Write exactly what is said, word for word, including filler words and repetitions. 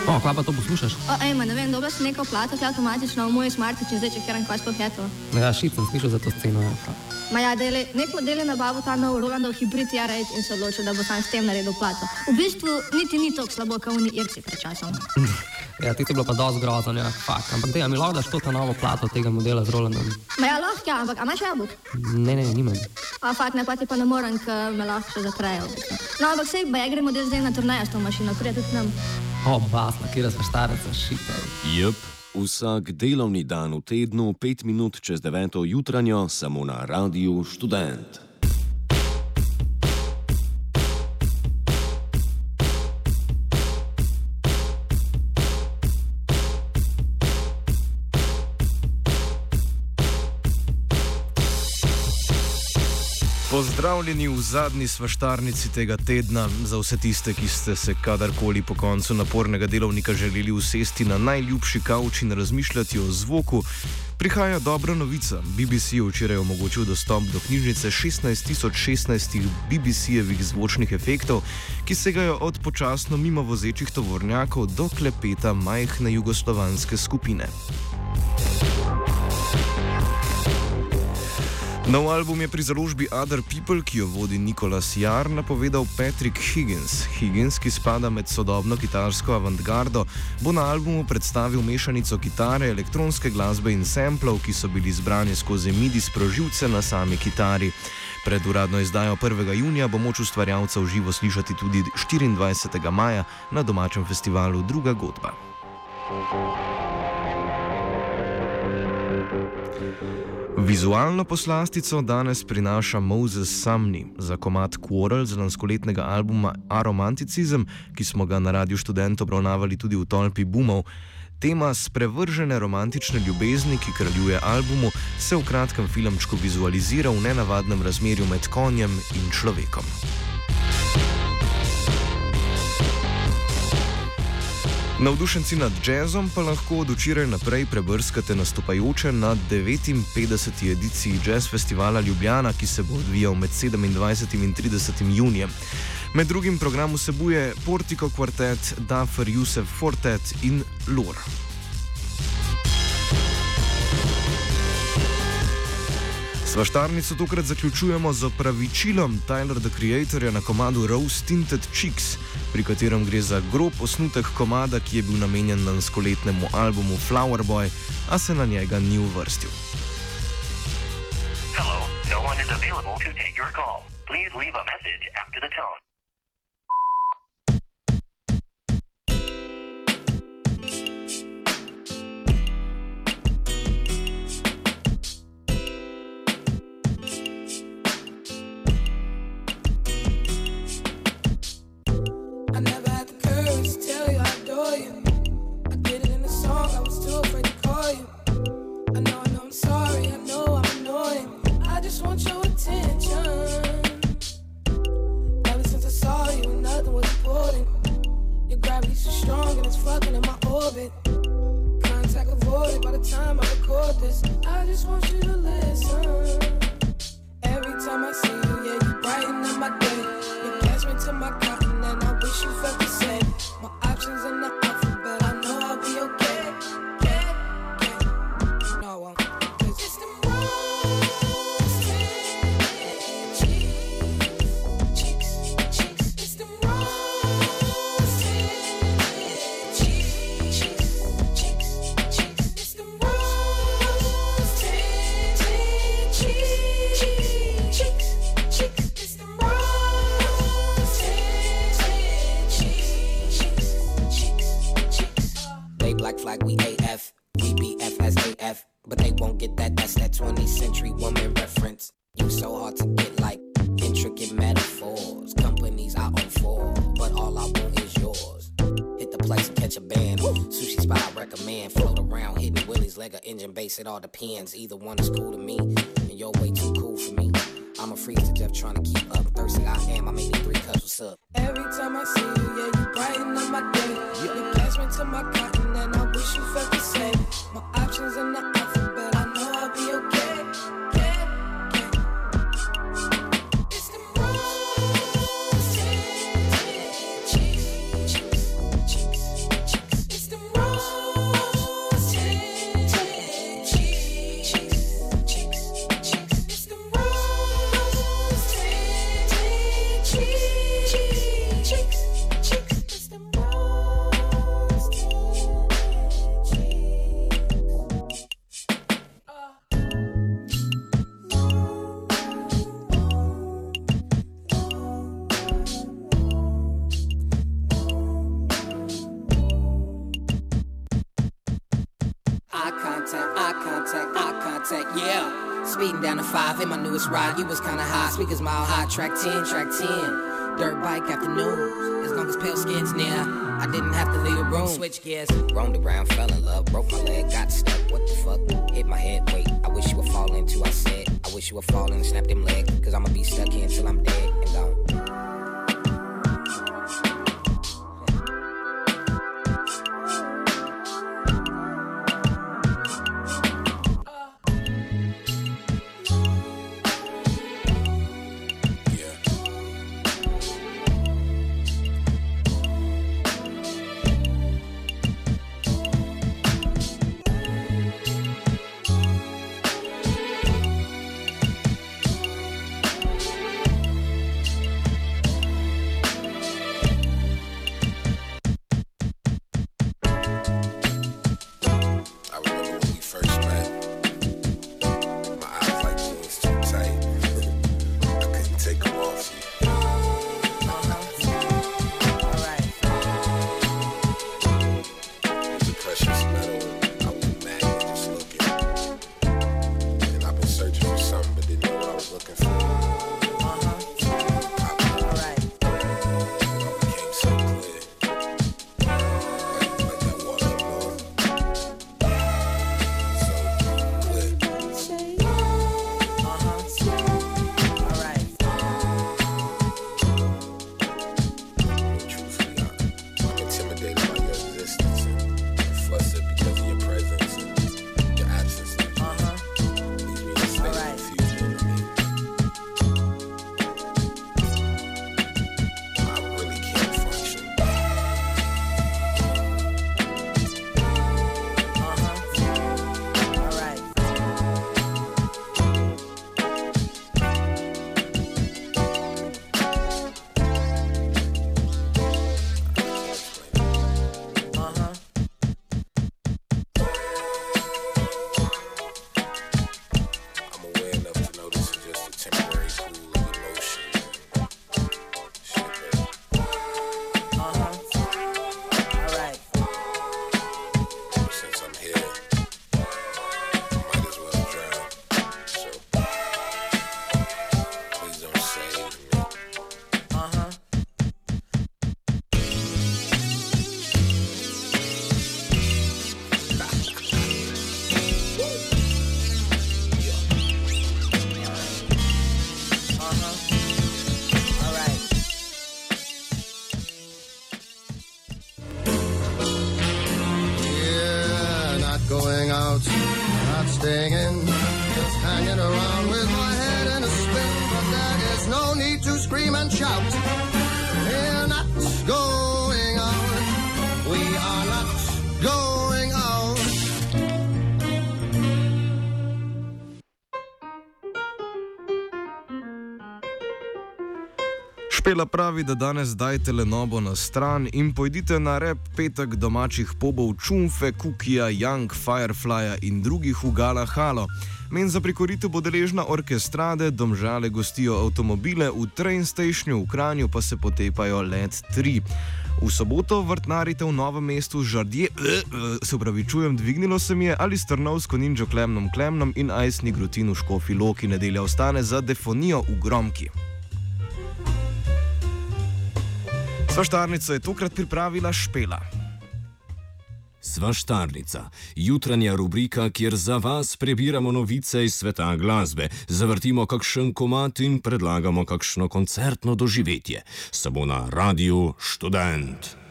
O, kva pa to poslušaš? O, ej, ma, ne vem, dobila sem neko plato, ki je avtomatično v moj smartič in zdaj čekiram, kaj sploh je to. Ja, šit sem slišal za to sceno, ja. Ma ja, dele, nek model je nabavil ta nov Rolandov hibrid R osem in se odločil, da bo sam s tem naredil plato. V bistvu niti ni toliko slabo, kot oni Irci pred časom. Ja, ti je bilo pa dosti grozno, ja, fakt. Ampak dej, a mi lahko daš to ta novo plato tega modela z Rolandom? Ma ja, lahko, ja, ampak a imaš jabolk? Ne, ne, nimam. A fakt, ne, pa ti pa ne morem, ker me lahko še zatrejo. No, ampak sej, ba ja gre model zdaj na turnejo s to mašino, prije tudi nam. O, basna, kjera sva štareca, šit, ej. Jep, vsak delovni dan v tednu, pet minut čez deveto jutranjo, samo na Radiu Študent. Pozdravljeni v zadnji svaštarnici tega tedna. Za vse tiste, ki ste se kadarkoli po koncu napornega delovnika želeli usesti na najljubši kavč in razmišljati o zvoku, prihaja dobra novica. B B C je včeraj omogočil dostop do knjižnice šestnajst tisoč šestnajst B B C-jevih zvočnih efektov, ki segajo od počasno mimo vozečih tovornjakov do klepeta majhne jugoslovanske skupine. Nov album je pri založbi Other People, ki jo vodi Nicholas Jarre, napovedal Patrick Higgins. Higgins, ki spada med sodobno kitarsko avantgardo, bo na albumu predstavil mešanico kitare, elektronske glasbe in samplov, ki so bili zbrani skozi midi sprožilce na sami kitari. Pred uradno izdajo prvega junija bo moč ustvarjalcev živo slišati tudi štiriindvajsetega maja na domačem festivalu Druga godba. Vizualno poslastico danes prinaša Moses Sumney za komad Quarrel z lanskoletnega albuma Aromanticizem, ki smo ga na Radiu Študent obravnavali tudi v tolpi boomov. Tema sprevržene romantične ljubezni, ki kraljuje albumu, se v kratkem filmčku vizualizira v nenavadnem razmerju med konjem in človekom. Navdušenci nad jazzom pa lahko od včeraj naprej prebrskate nastopajoče na devetinpetdeseti ediciji Jazz Festivala Ljubljana, ki se bo odvijal med sedemindvajsetim in tridesetim junijem. Med drugim program vsebuje Portico Quartet, Dafer Youssef Fortet in Lur. Svaštarnico tokrat zaključujemo z opravičilom Tyler the Creatorja na komadu Rose Tinted Cheeks, pri katerem gre za grob osnutek komada, ki je bil namenjen lanskoletnemu albumu Flower Boy, a se na njega ni uvrstil. Hello, no one is available to take your call. Please leave a message after the tone. I never had the courage to tell you I adore you. I did it in the song, I was too afraid to call you. I know, I know I'm sorry, I know I'm annoying. I just want your attention. Ever since I saw you, nothing was important. Your gravity's so strong and it's fucking in my orbit. Contact avoided by the time I record this. I just want you to listen. Every time I see you, yeah, you brighten up my day. You catch me to my cotton and I wish you felt the same. My options in the alphabet, I know I'll be okay. Yeah, yeah. No, I won't. 'Cause it's the rose tinted cheeks, cheeks, cheeks. It's the rose tinted cheeks, cheeks, cheeks, cheeks. It's the rose tinted cheeks, cheeks, cheeks. It's the rose tinted cheeks, cheeks, cheeks, cheeks. They black flag, we A F. We B F as A F. But they won't get that, that's that twentieth century woman reference. You so hard to get like intricate metaphors. Companies I own for, but all I want is yours. Hit the place and catch a band. Sushi spot I recommend. Float around, hitting willies, leg or engine base, it all depends. Either one is cool to me, and you're way too cool for me. I'm a freak to death trying to keep up. Thirsty I am, I make me three cups, what's up? Every time I see you, yeah, you brighten up my day. You catch me to my cotton and I wish you felt the same. My options in the alphabet, I know I'll be okay. Yeah, yeah. It's the rose tinted cheeks, cheeks, cheeks, cheeks. Yeah, speeding down the five in my newest ride. You was kinda high, speakers mile high. Track ten, track ten. Dirt bike afternoons. As long as pale skin's near, I didn't have to leave the room. Switch gears, roamed around, fell in love, broke my leg, got stuck. What the fuck? Hit my head. Wait, I wish you would fall into. I said, I wish you would fall in and snap them legs, cause I'ma be stuck here until I'm dead and gone. Going out, not staying in, just hanging around with my head in a spin. But there is no need to scream and shout. We're not going out. We are not going out. Špela pravi, da danes dajte Lenobo na stran in pojdite na rep petek domačih pobov Čumfe, Kukija, Young, Fireflyja in drugih v Gala Halo. Men za prikoritev bo deležna Orkestrade, Domžale gostijo avtomobile, v Train Stationu v Kranju pa se potepajo Let tri. V soboto vrtnarite v Novem mestu Žardje, eh, se upravičujem, dvignilo se mi je, ali s Trnovsko ninjo Klemnom Klemnom in Ajsni Grutin v Škofji Loki. Nedelja ostane za Defonijo v Gromki. Svaštarnico je tokrat pripravila Špela. Svaštarnica, jutranja rubrika, kjer za vas prebiramo novice iz sveta glasbe, zavrtimo kakšen komad in predlagamo kakšno koncertno doživetje. Samo na Radiu Študent.